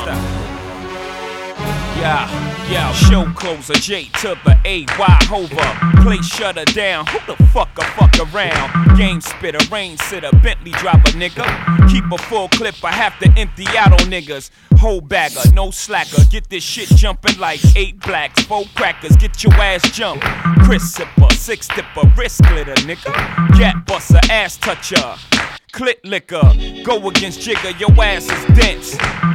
gangsta. Yeah, show closer, J to the A-Y Hover. Place shutter down, who the fuck around? Game spitter, rain sitter, Bentley driver, nigga. Keep a full clip, I have to empty out on niggas. Whole bagger, no slacker, get this shit jumping like 8 blacks, 4 crackers, get your ass jumped. Chris sipper, 6 dipper, wrist glitter, nigga. Gat buster, ass toucher, clit liquor. Go against Jigger, your ass is dense.